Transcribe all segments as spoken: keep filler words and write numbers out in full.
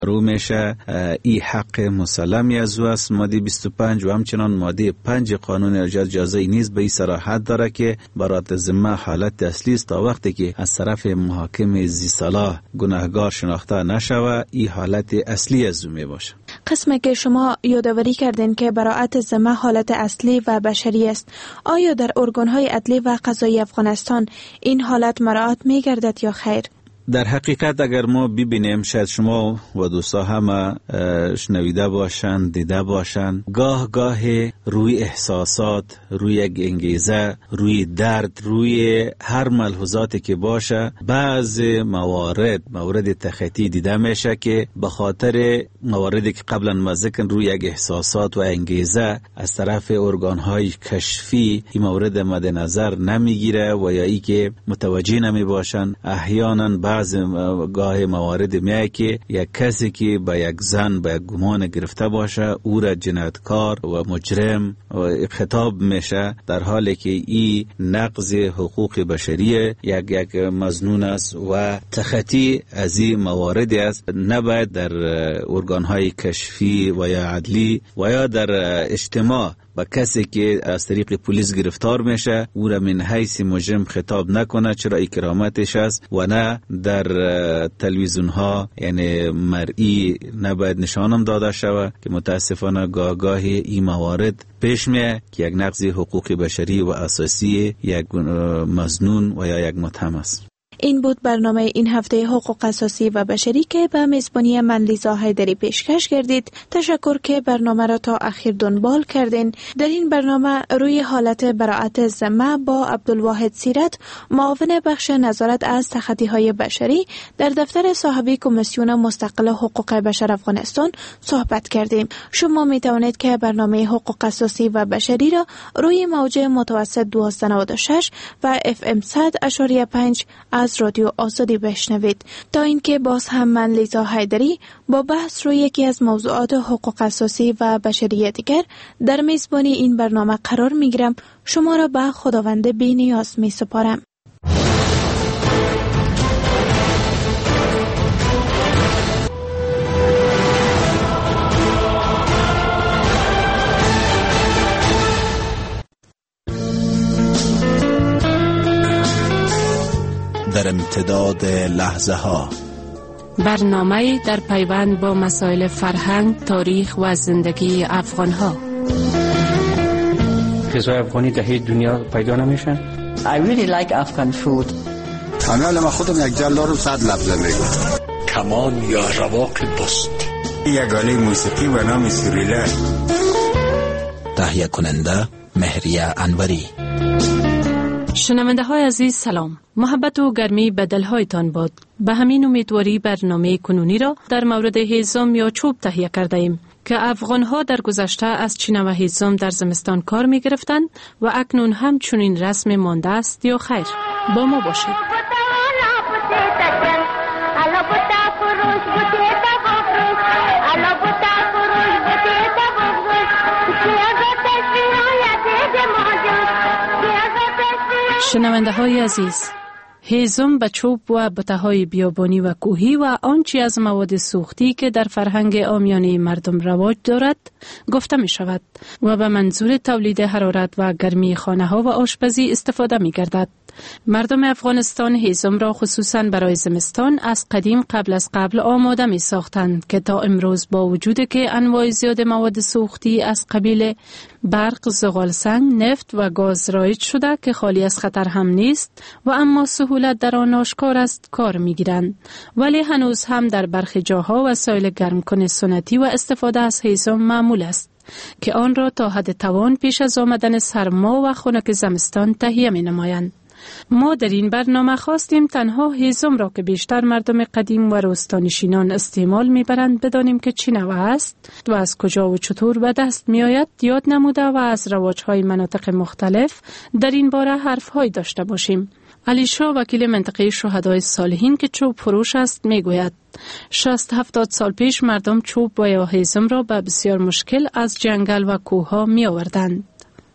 رو میشه. ای حق مسلمی از او است، ماده بیست و پنج، و همچنان ماده پنج قانون ارجاع جازایی نیز به این صراحت داره که برات ذمه حالت اصلی است تا وقتی که از طرف محاکم ذی صلاح گناهگار شناخته نشوه، این حالت اصلی از او می باشه. قسمی که شما یادآوری کردین که براءت ذمه حالت اصلی و بشری است، آیا در ارگان‌های عدلی و قضایی افغانستان این حالت مراعات می گردد یا خیر؟ در حقیقت اگر ما ببینیم، شاید شما و دوستا همه شنویده باشن، دیده باشن، گاه گاه روی احساسات، روی یک انگیزه، روی درد، روی هر ملحوظاتی که باشه، بعض موارد موارد تخطی دیده میشه که به خاطر مواردی که قبلا ما ذکر روی یک احساسات و انگیزه از طرف ارگان‌های کشفی این مورد مد نظر نمیگیره و یا ای که متوجه نمی باشن. احیانا بعض گاه موارد میای که یک کسی که با یک زن با یک گمان گرفته باشه او را جنایتکار و مجرم و خطاب میشه، در حالی که این نقض حقوق بشری یک یک مظنون است و تخطی از این موارد است. نباید در ارگان‌های کشفی و یا عدلی و یا در اجتماع با کسی که از طریق پلیس گرفتار میشه او را من حیث مجرم خطاب نکنه، چرا ای کرامتش است، و نه در تلویزیون ها یعنی مرئی نباید نشانم داده شود که متاسفانه گاه گاهی این موارد پیش میه که یک نقض حقوق بشری و اساسی یک مظنون و یا یک متهم است. این بود برنامه این هفته حقوق اساسی و بشری که به میزبانی من لیزا حیدری پیشکش کردید. تشکر که برنامه را تا اخیر دنبال کردین. در این برنامه روی حالت براءت ذمه با عبدالواحد سیرت، معاون بخش نظارت از تخطی‌های بشری در دفتر صاحبی کمیسیون مستقل حقوق بشر افغانستان صحبت کردیم. شما می توانید که برنامه حقوق اساسی و بشری را روی موج متوسط دویست و نود و شش و اف ام صد اشاری پنج از رادیو آزادی بشنوید. تا اینکه باز هم من لیزا حیدری با بحث روی یکی از موضوعات حقوق اساسی و بشری دیگر در میزبانی این برنامه قرار میگیرم، شما را به خداوند بی نیاز می سپارم. در امتداد لحظه ها، برنامه در پیوند با مسائل فرهنگ، تاریخ و زندگی افغان ها. غذای افغانی در دنیا پیدا نمیشن. I really like Afghan food. انا لما خودم یک جلد رو صد لفظه میگم. کمان یا رواق بست، یگانه موسیقی و نام سریلر. تهیه کننده مهریه انوری. شنونده های عزیز سلام، محبت و گرمی به دلهایتان باد. به همین امیدواری برنامه کنونی را در مورد هیزم یا چوب تهیه کرده ایم که افغان ها در گذشته از چینه و هیزم در زمستان کار می گرفتند و اکنون هم چنین رسم مانده است یا خیر؟ با ما باشید. شنونده های عزیز، هیزم به چوب و بته های بیابانی و کوهی و آنچه از مواد سوختی که در فرهنگ عامیانه مردم رواج دارد گفته می شود و به منظور تولید حرارت و گرمی خانه ها و آشپزی استفاده می گردد. مردم افغانستان هیزم را خصوصاً برای زمستان از قدیم قبل از قبل آماده می ساختند که تا امروز با وجود که انواع زیاد مواد سوختی از قبیل برق، زغالسنگ، نفت و گاز رایج شده که خالی از خطر هم نیست و اما سهولت در آن آشکار است کار می گیرند، ولی هنوز هم در برخی جاها وسایل گرم کن سنتی و استفاده از هیزم معمول است که آن را تا حد توان پیش از آمدن سرما و خنک زمستان تهیه می نمایند. ما در این برنامه خواستیم تنها هیزم را که بیشتر مردم قدیم و روستانشینان استعمال میبرند بدانیم که چی نوع است و از کجا و چطور به دست می آید یاد نموده و از رواج‌های مناطق مختلف در این باره حرف‌های داشته باشیم. علی شاه وکیل منطقه شهدای صالحین که چوب فروش است میگوید شصت هفتاد سال پیش مردم چوب و یا هیزم را به بسیار مشکل از جنگل و کوه ها می آوردند.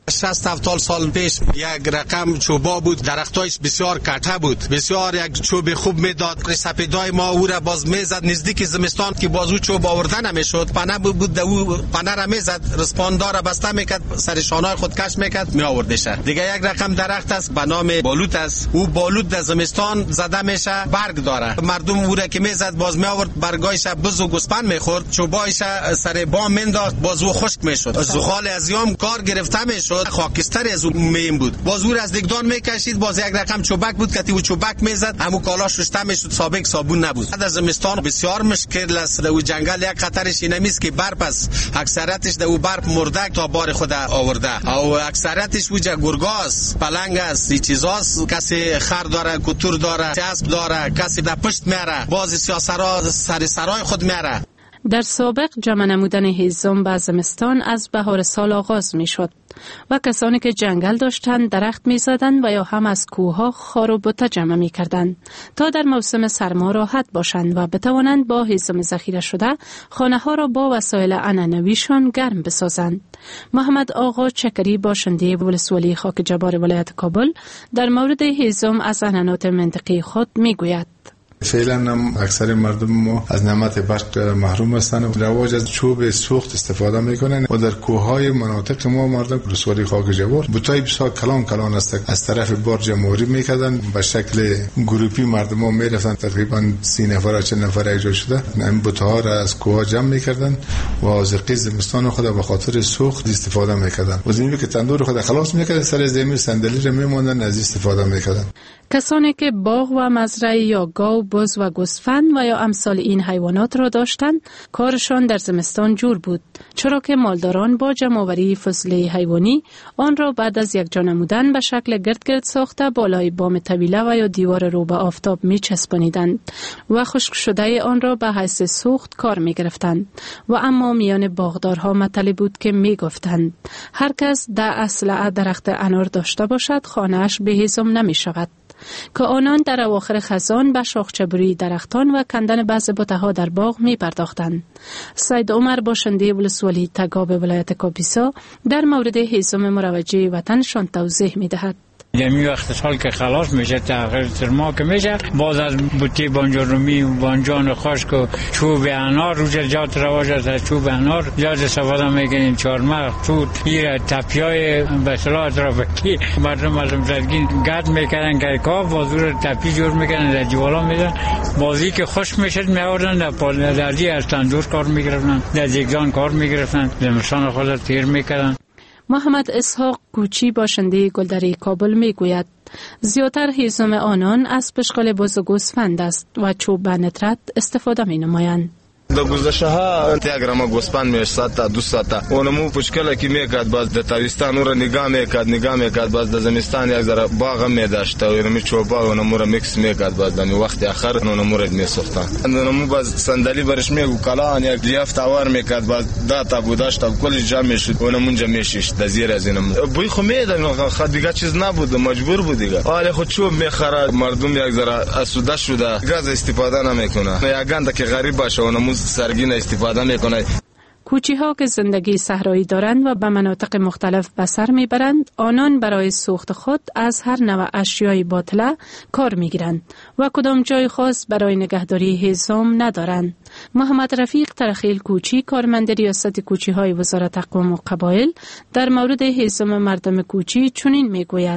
شصت هفتاد سال پیش یک رقم چوبا بود، درختایش بسیار کته بود، بسیار یک چوب خوب میداد. سپیدای ما او را باز میزد نزدیک زمستان که باز او چوب آورده نمیشد، پنه بود او پنه را میزد، رسپاندار را بسته میکرد، سر شانای خود کش میکرد می آوردش. دیگه یک رقم درخت است به نام بالوت است، او بالوت در زمستان زده میشه، برگ داره، مردم او را که میزد باز می آورد، برگایش بز و گوسفند میخورد، چوبایش سر بام مینداخت، باز او خشک میشد، زغال ازیام کار گرفته میشد، خاکستر از اون میم بود، باز او از دیگدان میکشید، باز یک رقم چوبک بود که او چوبک میزد، همو کالاش شسته میشد، سابق صابون نبود. در زمستان بسیار مشکل است. در جنگل یک خطرش اینه است که برف است، اکثریتش در او برف مرده تا بار خود آورده، او اکثریتش وجه گرگاست، پلنگ است، این چیزاست. کسی خر داره، کتور داره، اسب داره، کسی در پشت میاره، باز سیاسرا سر سرای خود میاره. در سابق جمع نمودن هیزم به زمستان از بهار سال آغاز می شد و کسانی که جنگل داشتند درخت می زدند و یا هم از کوه خار و بوته جمع می کردند تا در موسم سرما راحت باشند و بتوانند با هیزم ذخیره شده خانه ها را با وسایل عنعنویشان گرم بسازند. محمد آقا چکری باشنده ولسوالی خاک جبار ولایت کابل در مورد هیزم از عنعنات منطقی خود می گوید. فعلا هم اکثر مردم ما از نعمت برق محروم هستند و رواج از چوب سوخت استفاده میکنن و در کوههای مناطق ما مردم رسوالی خاک جوار بوتای بسیار کلان کلان است از طرف بار جمهوری میکردن، به شکل گروپی مردم ها میرفتن، تقریبا سی نفر چه نفر اجرا شده این بوتها را از کوه جمع میکردن و از قیز زمستان خود به خاطر سوخت استفاده میکردن و زمینی که تندور خود خلاص میکردن سر زمین صندلی را میموندن از استفاده میکردن. کسانی که باغ و مزرعه یا گاو، بز و گوسفند و یا امثال این حیوانات را داشتند، کارشان در زمستان جور بود، چرا که مالداران با جمع‌آوری فضله حیوانی آن را بعد از یک جا نمودن به شکل گرد گرد ساخته بالای بام طویله و یا دیوار رو به آفتاب می چسبانیدند و خشک شده آن را به حیث سوخت کار می گرفتند. و اما میان باغدارها مطلب بود که می گفتند هر کس در اصل درخت انار داشته باشد خانه‌اش به هیزم نمی شود، که آنان در اواخر خزان به شاخچه‌بری درختان و کندن بعض بوته‌ها در باغ می پرداختند. سید عمر باشنده ولسوالی تگاب ولایت کاپیسا در مورد هیزم مروجه وطنشان توضیح می دهد. یمی وقت سال که خلاص میشه تغییر سرما که میشه، باز از بوتی بانجارومی و بانجان خشک و چوب انار روز جات رواج است. چوب انار زیاد استفاده میکنیم، چهارمغز، توت، این تپیای به اصطلاح اطرافی مردم از زدگین گرد میکنن که کاف بازور تپی جور میکنن در دیوالا میدن، بازی که خشک میشد میآوردن در پال دردی از تندور کار میگرفتن، در دیگدان کار میگرفتن، زمستان خود تیر میکردن. محمد اسحاق کوچی باشنده گلدره کابل می گوید زیادتر هیزم آنان از پشقال بز و گوسفند است و چوب به ندرت استفاده می نمایند. در گذشته ها یک رما گوسفند میش صد تا دویست تا اونمو پشکل کی میکرد، باز در تاریستان اون را نگاه میکرد نگاه میکرد باز در زمستان یک ذره باغ میداشت و اونمو چوبا اونمو را میکس میکرد، باز در وقت آخر اونمو را میسوختن، اونمو باز صندلی برش میگو کلان یک لیاف تاور میکرد، باز داتا بوداشت و کلی جمع میشد اونمو اونجا میشیش در زیر از اینم بوی خو میدن خود دیگه چیز نبود، مجبور بود دیگه. حالا خود چوب میخرد مردم یک ذره اسوده شده گاز استفاده نمیکنه، یا گنده که غریب باشه اونمو سرگین استفاده میکنه. کوچی ها که زندگی صحرایی دارند و به مناطق مختلف به سر میبرند، آنان برای سوخت خود از هر نوع اشیای باطله کار میگیرند و کدام جای خاص برای نگهداری هیزم ندارند. محمد رفیق ترخیل کوچی کارمند ریاست کوچی های وزارت اقوام و قبایل در مورد هیزم مردم کوچی چنین میگوید: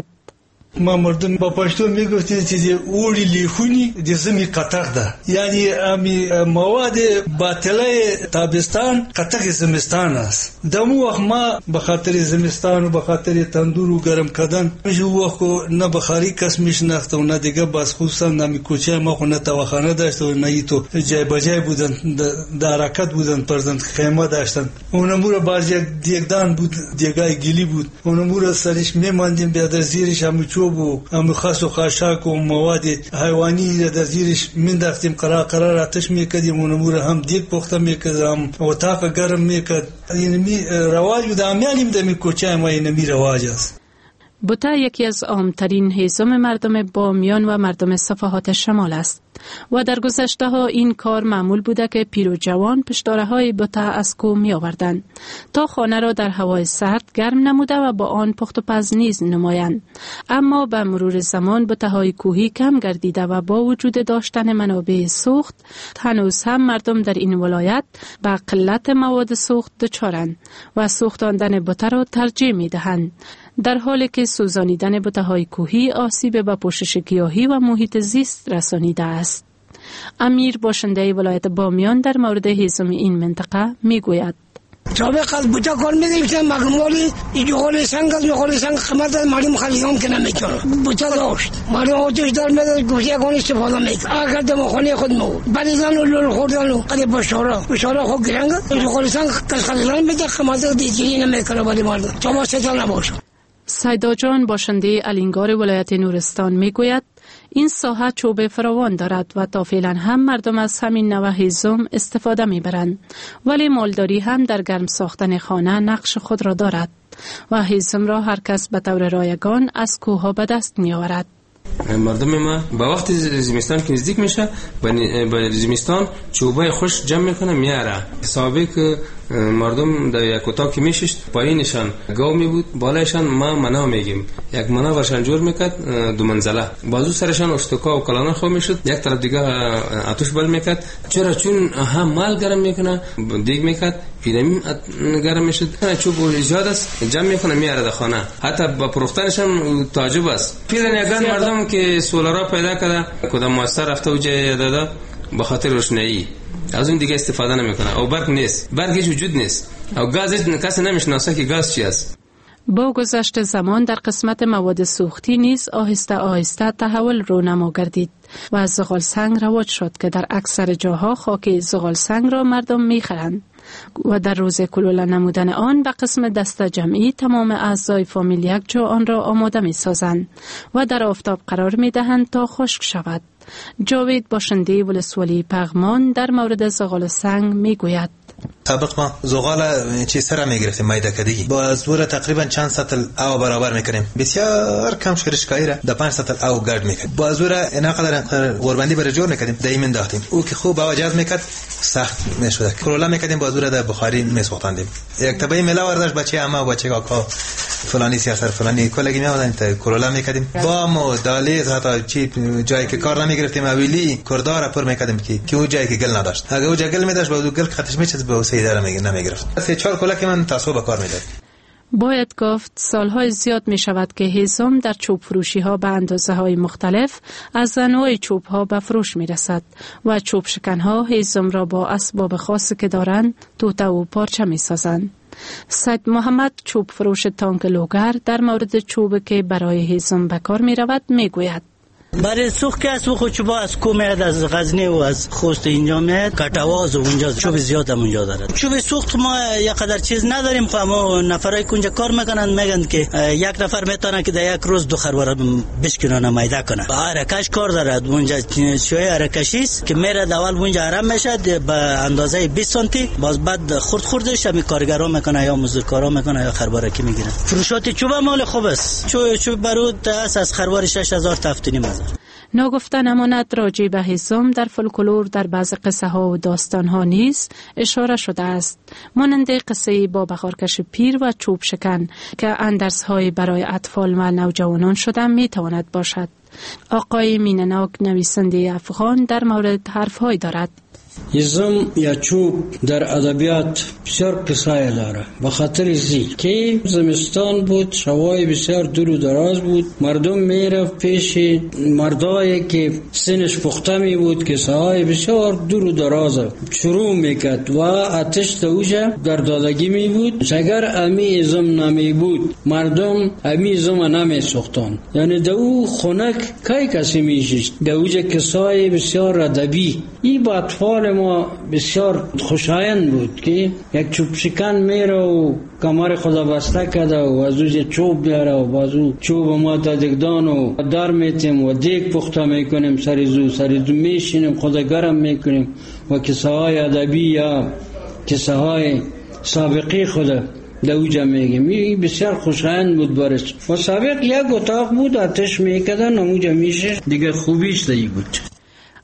ما مردم با پشتو میگفتیم چیزی اولی لیخونی جزمی قطق ده، یعنی امی مواد باطله تابستان قطق زمستان است. دمو وقت ما بخاطر زمستان و بخاطر تندور و گرم کردن میشو وقت نه بخاری کس میشناخت و نه دیگه باز خصوصا نمی کوچه ما خو نه تواخانه داشت و نه تو جای بجای بودن در حرکت بودن پردن خیمه داشتن، اونمور باز یک دیگدان بود دیگای گلی بود، اونمور سرش میماندیم به در زیرش هم و هم خاص و خاشاک و مواد حیوانی در زیرش مینداختیم، قرار قرار آتش میکردیم، اونمور هم دیگ پخته میکردیم، اتاق گرم میکرد. اینمی رواج بود، امیالیم دمی کوچه ما اینمی رواج است. بوته یکی از عامترین هیزم مردم بامیان و مردم صفحات شمال است. و در گذشته ها این کار معمول بوده که پیر و جوان پشتاره های بت از کوه می آوردند تا خانه را در هوای سرد گرم نموده و با آن پخت و پز نیز نمایند. اما به مرور زمان بت های کوهی کم گردیده و با وجود داشتن منابع سوخت هنوز هم مردم در این ولایت به قلت مواد سوخت دچارند و سوختاندن بت را ترجیح می دهند، در حالی که سوزانیدن بته‌های کوهی آسیب به پوشش گیاهی و محیط زیست رسانیده است. امیر باشنده ولایت بامیان در مورد هیزم این منطقه می گوید: سابق از بوتا کار می‌گرفتن مگمالی ایجوال سنگ از می‌خواد سنگ خمرد مردم خلیجان که نمی‌کنه بوتا داشت مردم آتش دار می‌داد گوشه کن استفاده می‌کرد اگر دم خانه خود مو بریزن و لول خوردن و قد بشارا بشارا خود گرنگ ایجوال سنگ که خلیجان می‌ده خمرد دیگری نمی‌کنه برای مردم چما ستا نباشه. سیدا جان باشنده الینگار ولایت نورستان میگوید این ساحه چوب فراوان دارد و تا فعلا هم مردم از همین نوع هیزم استفاده میبرند، ولی مالداری هم در گرم ساختن خانه نقش خود را دارد و هیزم را هر کس به طور رایگان از کوه به دست میآورد. مردم ما با وقت زمستان که نزدیک میشه به زمستان چوبای خوش جمع میکنه میاره. سابق مردم در یک اتاق که میششت پایینشان گاو می بود، بالایشان ما منا میگیم، یک منا ورشان جور میکرد دو منزله، بازو سرشان استوکا و کلانا خو میشد، یک طرف دیگه آتش بل میکرد. چرا؟ چون هم مال گرم میکنه، دیگ میکرد، پیرمی گرم میشد. چوب زیاد است جمع میکنه میاره در خانه، حتی با پروختنش هم تعجب است. پیرن یگان مردم که سولارا پیدا کرده کدام مؤسسه رفته و جای داده به خاطر روشنایی، از اون دیگه استفاده نمیکنه. او برق نیست، برق هیچ وجود نیست، او گاز کسی نمیشناسه که گاز چی است. با گذشت زمان در قسمت مواد سوختی نیز آهسته آهسته تحول رونما گردید و زغال سنگ رواج شد که در اکثر جاها خاک زغال سنگ را مردم میخرند و در روز کلوله نمودن آن به قسم دسته جمعی تمام اعضای فامیل یک جا آن را آماده می سازند و در آفتاب قرار می دهند تا خشک شود. جاوید باشنده ولسوالی پغمان در مورد زغال سنگ می گوید: سابق ما زغال چی سر میگرفتیم میده کدی با زور تقریبا چند سطل او برابر میکنیم، بسیار کم شرشکایی را در پنج سطل او گرد میکنیم، با زور اینا قدر غوربندی بر جور میکردیم دایما داختیم او که خوب آواز میکرد سخت میشد، کرولا میکردیم با زور در بخاری میسوختاندیم. یک تبعی ملا ورداش بچه اما و بچه کاکا فلانی سیاست فلانی کلگی میادن تا کرولا میکردیم با مو دالیز حتی چی جایی که کار نمیگرفتیم اویلی کردار پر میکردیم که که اون جایی که گل نداشت، اگه اون جای گل میداشت با اون گل خطش میشد به سیدار میگه نمیگرفت. سه چهار کلا که من تاسو به کار میداد. باید گفت سالهای زیاد می شود که هیزم در چوب فروشی ها به اندازه های مختلف از انواع چوب ها به فروش می رسد و چوب شکن ها هیزم را با اسباب خاصی که دارند توته و پارچه می سازند. سید محمد چوب فروش تانک لوگر در مورد چوب که برای هیزم به کار می رود می گوید: برای سوخت که از خود چوبا از کو میاد، از غزنی و از خوست اینجا میاد، کټواز و اونجا چوب زیاد هم اونجا دارد. چوب سوخت ما یک قدر چیز نداریم، خو ما نفرای کنجا کار میکنن میگن که یک نفر میتونه که در یک روز دو خروار بشکنه میده کنه. آرکش کار دارد اونجا، چوی آرکشی است که میره اول اونجا آرام میشه به اندازه بیست سانتی، باز بعد خرد خردش هم کارگرا میکنه یا مزدورکارا میکنه یا خروارکی میگیرن. فروشات چوب مال خوب است، چوب چوب برود است از خروار شش هزار تا هفت و نیم هزار. ناگفته نماند راجع به هیزم در فولکلور در بعض قصه ها و داستان ها نیز اشاره شده است، مانند قصه با بخارکش پیر و چوب شکن که اندرس های برای اطفال و نوجوانان شده می تواند باشد. آقای مینناک نویسنده افغان در مورد حرف های دارد: هیزم یا چوب در ادبیات بسیار قصه داره، به خاطر زی که زمستان بود، شوای بسیار دور و دراز بود، مردم میرفت پیش مردایی که سنش پخته می بود که ساهای بسیار دور و دراز شروع میکرد و آتش دوجه در دادگی می بود. اگر امی هیزم نمی بود مردم امی هیزم نمی سوختن، یعنی دو خنک کای کسی میشید دوجه کسای بسیار ادبی. ای با اطفال ما بسیار خوشایند بود که یک چوب شکن میره و کمر خدا بسته کرده و از اوز چوب بیاره و بازو چوب ما تا دگدان و در میتیم و دیگ پخته میکنیم، سریزو سریزو میشینیم، خدا گرم میکنیم و کسه های ادبی یا کسه های سابقی خدا دوجه میگیم. این بسیار خوشایند بود برش و سابق یک اتاق بود آتش میکردن نموجه میشه دیگه خوبیش دیگه بود.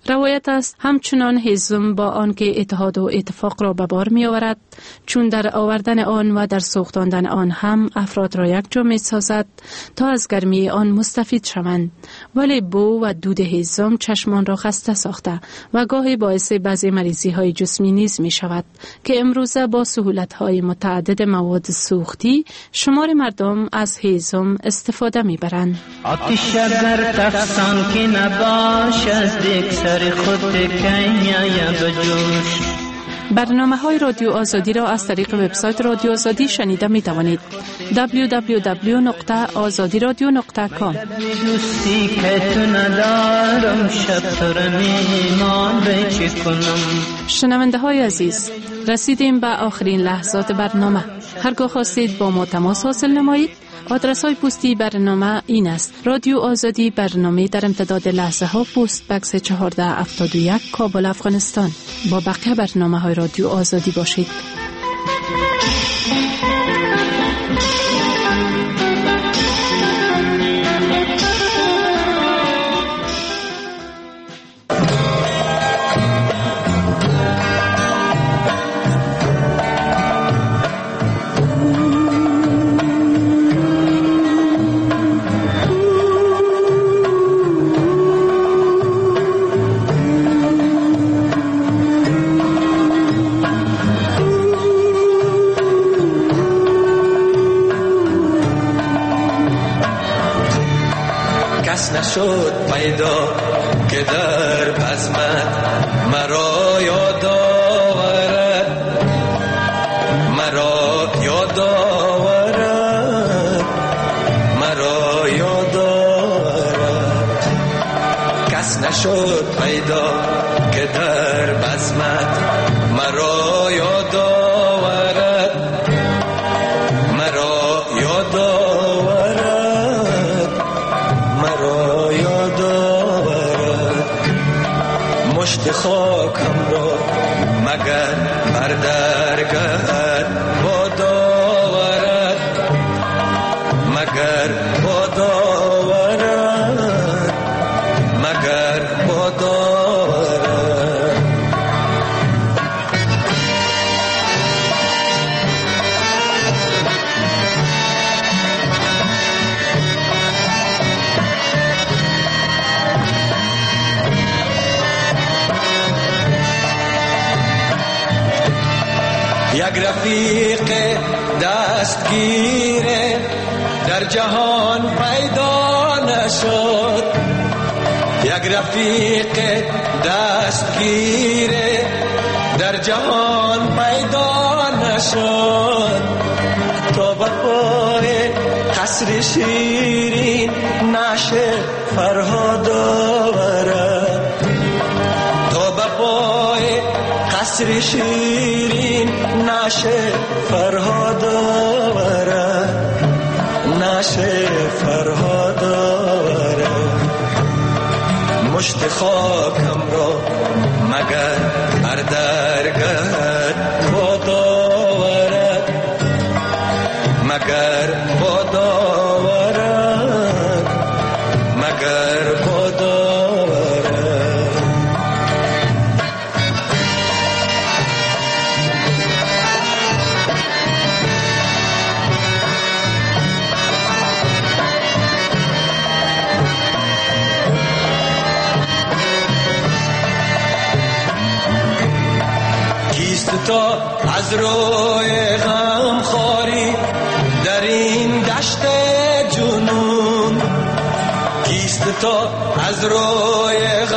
روایت است همچنان هیزم با آنکه اتحاد و اتفاق را به بار می آورد، چون در آوردن آن و در سوختاندن آن هم افراد را یک جا می سازد تا از گرمی آن مستفید شوند، ولی بو و دود هیزم چشمان را خسته ساخته و گاهی باعث بعضی مریضی های جسمی نیز می شود که امروزه با سهولت های متعدد مواد سوختی شمار مردم از هیزم استفاده می برند. آتش در تفسان که نباش از دیک سر خود کنیا بجوش. برنامه های رادیو آزادی را از طریق وبسایت رادیو آزادی شنیده می توانید. دبلیو دبلیو دبلیو دات آزادی رادیو دات کام. دوستی که تو ندارم شب تو را میمان بچه کنم. شنونده های عزیز، رسیدیم به آخرین لحظات برنامه. هرگاه خواستید با ما تماس حاصل نمایید، آدرس های پستی برنامه این است: رادیو آزادی، برنامه در امتداد لحظه ها، پست بکس چهارده هفتاد و یک، کابل، افغانستان. با بقیه برنامه های رادیو آزادی باشید. شد پیدا که در بزمت مرا یاد آورد، مرا یاد آورد، مرا یاد آورد. کس نشد پیدا که در بزمت مرا یاد آورد، مرا یاد آورد، مرا یاد آورد. مشت خاکم را مگر بر درگاه باد آورد، مگر باد آورد، مگر باد آورد. یک رفیق دستگیر در جهان پیدا نشد، یک رفیق دستگیر در جهان پیدا نشد. تا به پای قصر شیرین نشه فرهاد آورد، تا به پای قصر شیرین نشه فرهاد آورد، نشه فرهاد آورد. مشت خاکم را مگر بر درگاه باد آورد، مگر باد آورد، مگر باد آورد. تا از روی غم خاری در این دشت جنون، کیست تا از روی